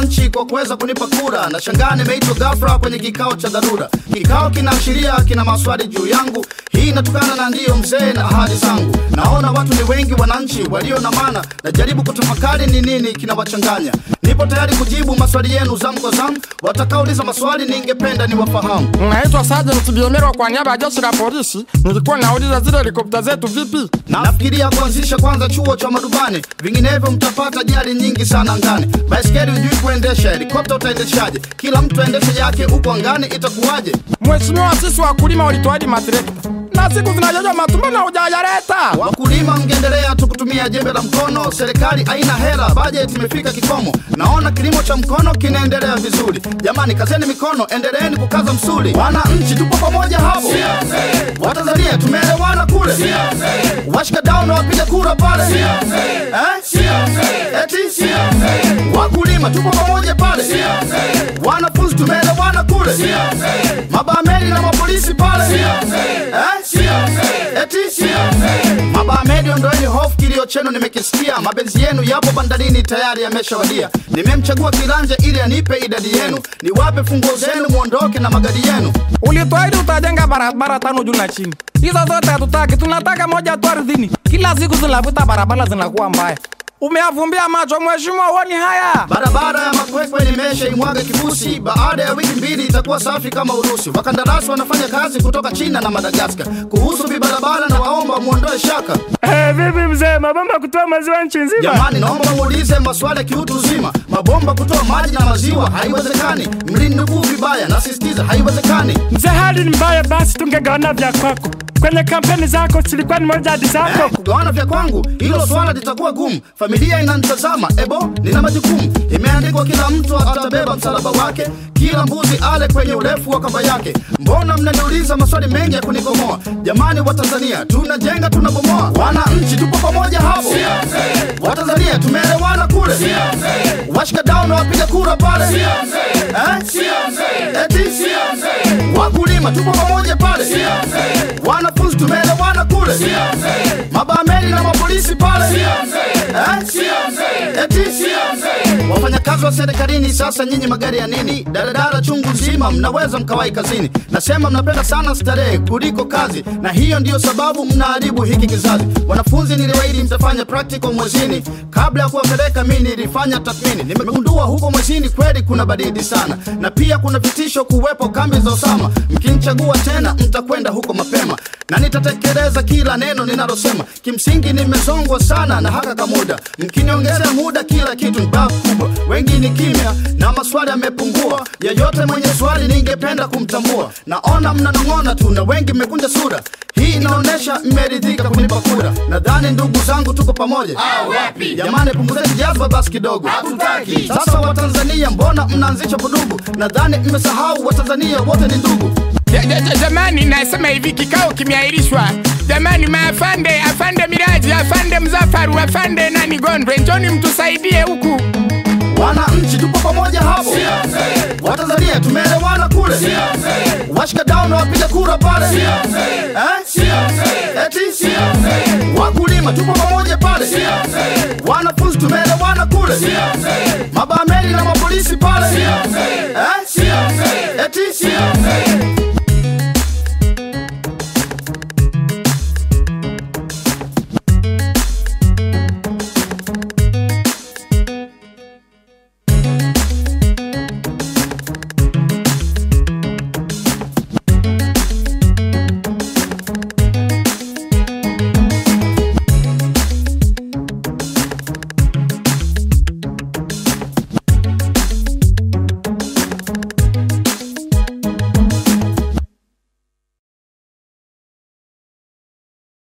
wananchi kwa kuweza kunipa kura. Na shangaa nimeitwa ghafla kwenye kikao cha dharura. Kikao kinaashiria kina maswali juu yangu. Hii inatokana na ndio mzee na ahadi zangu. Naona watu ni wengi wananchi walio na maana. Najaribu kutafakari ni nini kinawachanganya. Nipo tayari kujibu maswali yenu zamu kwa zamu. Watakaouliza maswali ningependa niwafahamu. Naitwa Sergeant Biomerwa kwa niaba ya jeshi la polisi. Nilikuwa nauliza zile helikopta zetu vipi? Nafikiria kuanzisha kwanza chuo cha marubani. Vinginevyo mtapata ajali nyingi sana angani. Baiskeli hujui kuendesha, helikopta utaendeshaje? Kila mtu aendeshe yake huko angani, itakuwaje? Mheshimiwa, sisi wakulima walituahidi matrekta. Na siku zinajoja matumbo na hujayaleta. Wakulima mngeendelea tu kutumia jembe la mkono. Serikali haina hela, budget imefika kikomo. Naona kilimo cha mkono kinaendelea vizuri. Jamani, kazeni mikono, endeleeni kukaza msuli. Wananchi tupo pamoja hapo. Watanzania tumeelewana kule. Washika down na wapiga kura pale. Eti wakulima tupo pamoja pale. Wanafunzi tumeelewana kule. Mabameli na mapolisi pale. Eti Mabameli, ondoeni hofu, kilio chenu nimekisikia. Mabenzi yenu yapo bandarini tayari yameshawadia. Nimemchagua kiranja ili anipe idadi yenu. Niwape funguo zenu muondoke na magari yenu. Ulituahidi utajenga barabara 5 juu na chini. Hizo zote hatutaki, tunataka moja tu ardhini. Kila siku zinavuta barabara zinakuwa mbaya. Umeavumbia macho mheshimiwa, uone haya. Barabara ya Makwekwe nimeshaimwaga kifusi. Baada ya wiki 2 itakuwa safi kama Urusi. Wakandarasi wanafanya kazi kutoka China na Madagascar. Kuhusu barabara na waomba muondoe shaka. Vipi mzee, mabomba kutoa maziwa nchi nzima? Jamani, naomba muulize maswali ya kiutu uzima. Mabomba kutoa maji na maziwa haiwezekani. Mlinukuu vibaya, nasisitiza haiwezekani. Mzee, hali ni mbaya, basi tungegawana vya kwako. Kwenye kampeni zako silikuwa ni moja hadi zako. Kugawana vya kwangu, hilo swala litakuwa gumu. Familia inanitazama, nina majukumu. Imeandikwa kila mtu atabeba msalaba wake. Kila mbuzi ale kwenye urefu wa kamba yake. Mbona mnaniuliza maswali mengi ya kunikomoa? Jamani wa Tanzania, tunajenga tunabomoa. Wananchi tupo pamoja hapo. Watanzania tumeelewana kule. Washika down na wapiga kura pale. Eti wakulima tupo pamoja pale. Wanafunzi tumeelewana kule. Mabameli na mapolisi pale. Eti wafanyakazi wa serikalini, sasa nyinyi magari ya nini? Daradara chungu nzima mnaweza mkawai kazini. Nasema mnapenda sana starehe kuliko kazi, na hiyo ndiyo sababu mnaharibu hiki kizazi. Wanafunzi niliwaahidi mtafanya practical mwezini. Kabla ya kuwapeleka mimi nilifanya tathmini. Nimegundua huko mwezini kweli kuna baridi sana. Na pia kuna vitisho kuwepo kambi za Osama. Mkinichagua tena mtakwenda huko mapema. Na nitatekeleza kila neno ninalosema. Kimsingi nimezongwa sana na haka kamuda. Mkiniongezea muda kila kitu ni babu kubwa. Wengi ni kimya na maswali yamepungua. Yeyote mwenye swali ningependa kumtambua. Naona mnanong'ona tu na wengi mmekunja sura. Hii inaonesha mmeridhika kunipa kura. Nadhani ndugu zangu tuko pamoja. Wapi? Jamani, punguzeni jazba basi kidogo. Hatutaki. Sasa Watanzania, mbona mnaanzisha vurugu? Nadhani mmesahau Watanzania wote ni ndugu. Jamani, nasema hivi, kikao kimeahirishwa. Jamani, afande Miraji, afande Mzafaru, afande nani Gondwe, njoni mtusaidie huku. Wananchi tupo pamoja hapo. Watanzania tumeelewana kule. Washika down na wapiga kura pale. Eti wakulima tupo pamoja pale. Wanafunzi tumeelewana kule. Mabameli na mapolisi pale. Eti